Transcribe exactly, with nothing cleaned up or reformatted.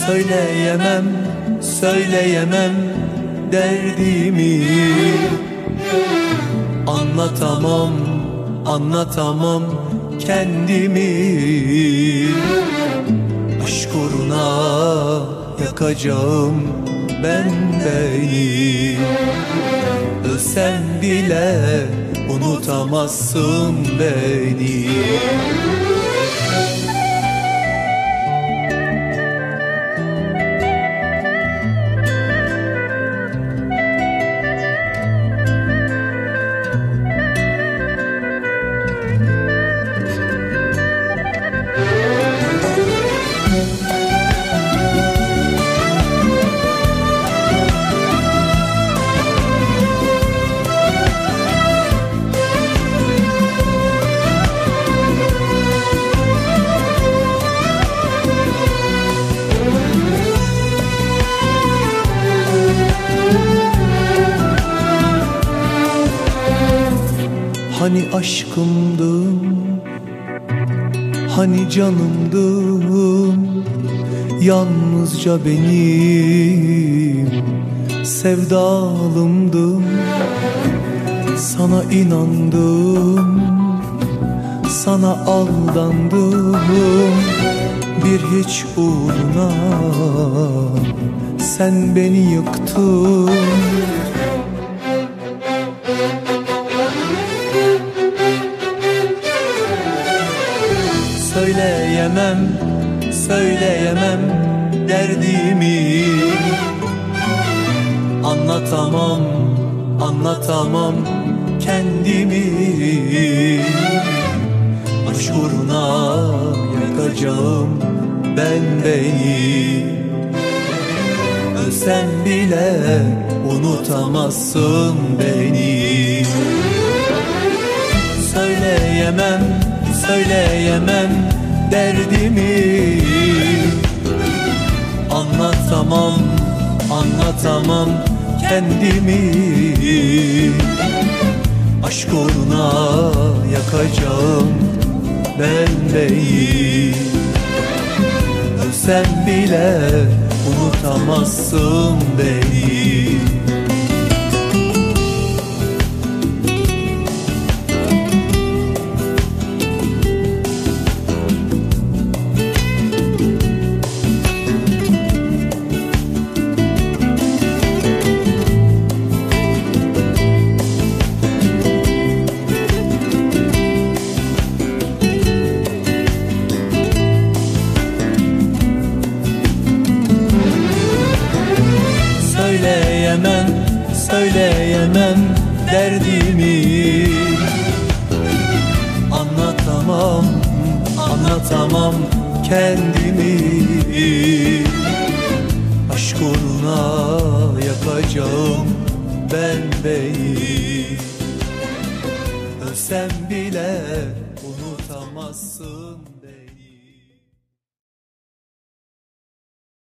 Söyleyemem, söyleyemem derdimi. Anlatamam, anlatamam kendimi. Aşk uğruna yakacağım ben beni. Ölsem bile unutamazsın beni. Hani aşkımdın, hani canımdın, yalnızca benim sevdalımdın. Sana inandım, sana aldandım, bir hiç uğruna sen beni yıktın. Söyleyemem, söyleyemem derdimi. Anlatamam, anlatamam kendimi. Aşk uğruna yakacağım ben beni. Ölsem bile unutamazsın beni. Söyleyemem, söyleyemem derdimi. Anlatamam, anlatamam kendimi. Aşk uğruna yakacağım ben beni. Ölsem bile unutamazsın beni. Söyleyemem, söyleyemem derdimi. Anlatamam, anlatamam kendimi. Aşk uğruna yakacağım ben beni. Ölsem bile unutamazsın